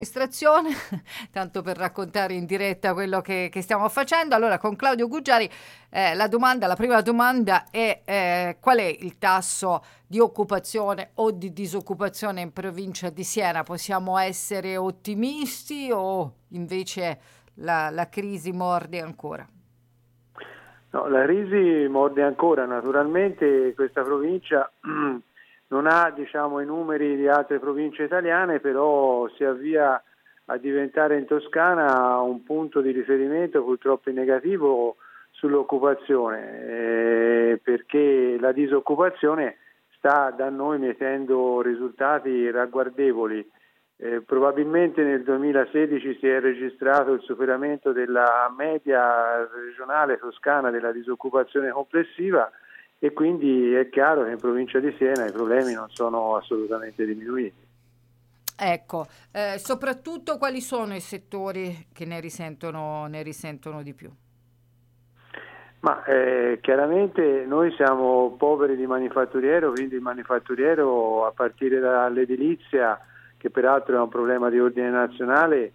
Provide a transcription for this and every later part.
Amministrazione, tanto per raccontare in diretta quello che stiamo facendo. Allora, con Claudio Guggiari, la prima domanda è qual è il tasso di occupazione o di disoccupazione in provincia di Siena? Possiamo essere ottimisti o invece la crisi morde ancora? No, la crisi morde ancora, naturalmente questa provincia non ha, diciamo, i numeri di altre province italiane, però si avvia a diventare in Toscana un punto di riferimento purtroppo in negativo sull'occupazione, perché la disoccupazione sta da noi mettendo risultati ragguardevoli. Probabilmente nel 2016 si è registrato il superamento della media regionale toscana della disoccupazione complessiva e quindi è chiaro che in provincia di Siena i problemi non sono assolutamente diminuiti. Ecco, soprattutto quali sono i settori che ne risentono di più? Ma chiaramente noi siamo poveri di manifatturiero, quindi il manifatturiero a partire dall'edilizia, che peraltro è un problema di ordine nazionale,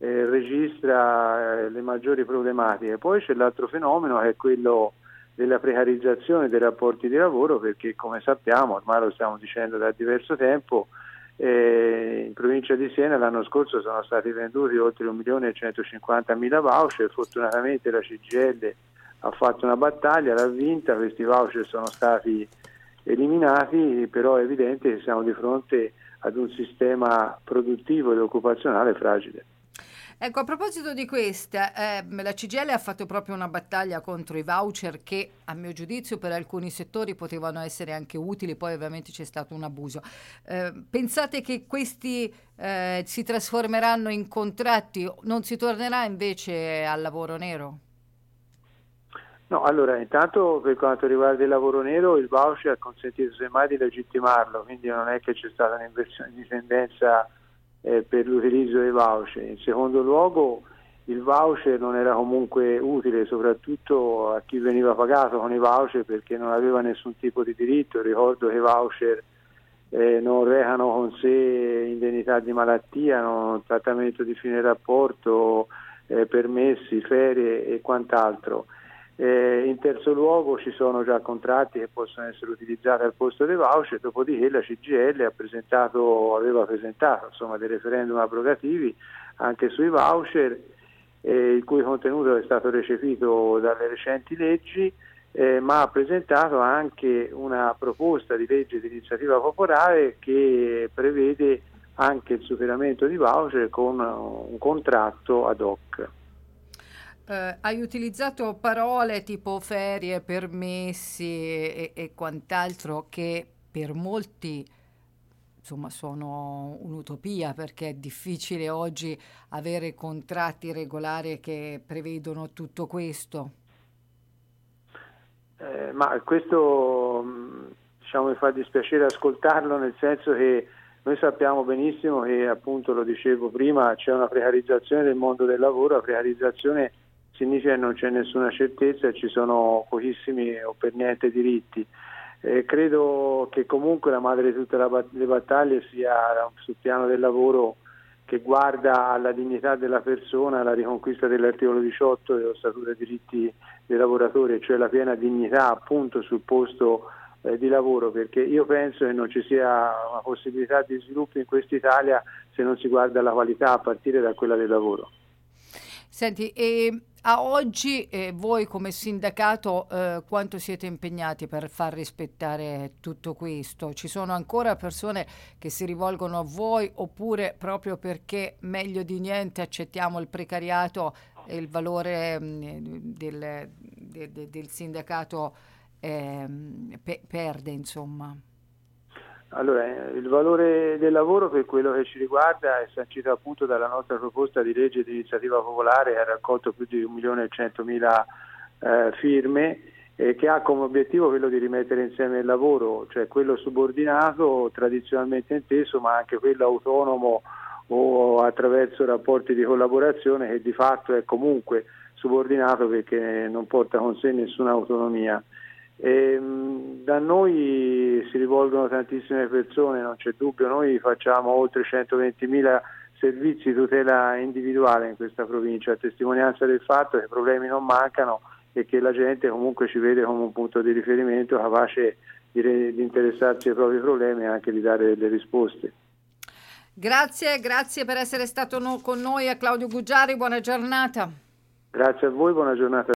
registra le maggiori problematiche. Poi c'è l'altro fenomeno che è quello della precarizzazione dei rapporti di lavoro, perché come sappiamo, ormai lo stiamo dicendo da diverso tempo, in provincia di Siena l'anno scorso sono stati venduti oltre 1.150.000 voucher, fortunatamente la CGIL ha fatto una battaglia, l'ha vinta, questi voucher sono stati eliminati, però è evidente che siamo di fronte ad un sistema produttivo ed occupazionale fragile. Ecco, a proposito di questa, la CGIL ha fatto proprio una battaglia contro i voucher che, a mio giudizio, per alcuni settori potevano essere anche utili, poi ovviamente c'è stato un abuso. Pensate che questi si trasformeranno in contratti? Non si tornerà invece al lavoro nero? No, allora, intanto per quanto riguarda il lavoro nero, il voucher ha consentito semmai di legittimarlo, quindi non è che c'è stata un'inversione di tendenza per l'utilizzo dei voucher. In secondo luogo, il voucher non era comunque utile, soprattutto a chi veniva pagato con i voucher perché non aveva nessun tipo di diritto. Ricordo che i voucher non recano con sé indennità di malattia, trattamento di fine rapporto, permessi, ferie e quant'altro. In terzo luogo ci sono già contratti che possono essere utilizzati al posto dei voucher, dopodiché la CGIL aveva presentato insomma, dei referendum abrogativi anche sui voucher, il cui contenuto è stato recepito dalle recenti leggi, ma ha presentato anche una proposta di legge di iniziativa popolare che prevede anche il superamento di voucher con un contratto ad hoc. Hai utilizzato parole tipo ferie, permessi e quant'altro che per molti insomma sono un'utopia perché è difficile oggi avere contratti regolari che prevedono tutto questo. Ma questo diciamo, mi fa dispiacere ascoltarlo, nel senso che noi sappiamo benissimo che, appunto, lo dicevo prima, c'è una precarizzazione del mondo del lavoro. La precarizzazione significa che non c'è nessuna certezza e ci sono pochissimi o per niente diritti. Credo che comunque la madre di tutte le battaglie sia sul piano del lavoro, che guarda alla dignità della persona, alla riconquista dell'articolo 18 dello Statuto dei diritti dei lavoratori, cioè la piena dignità appunto sul posto di lavoro, perché io penso che non ci sia una possibilità di sviluppo in quest'Italia se non si guarda alla qualità a partire da quella del lavoro. Senti, e a oggi voi come sindacato quanto siete impegnati per far rispettare tutto questo? Ci sono ancora persone che si rivolgono a voi oppure proprio perché meglio di niente accettiamo il precariato e il valore del sindacato perde, insomma? Allora, il valore del lavoro per quello che ci riguarda è sancito appunto dalla nostra proposta di legge di iniziativa popolare che ha raccolto più di 1.100.000 firme, che ha come obiettivo quello di rimettere insieme il lavoro, cioè quello subordinato tradizionalmente inteso, ma anche quello autonomo o attraverso rapporti di collaborazione, che di fatto è comunque subordinato perché non porta con sé nessuna autonomia. Da noi si rivolgono tantissime persone, non c'è dubbio. Noi facciamo oltre 120.000 servizi di tutela individuale in questa provincia, a testimonianza del fatto che i problemi non mancano e che la gente comunque ci vede come un punto di riferimento capace di interessarsi ai propri problemi e anche di dare delle risposte. Grazie per essere stato con noi, a Claudio Guggiari, buona giornata. Grazie a voi, buona giornata.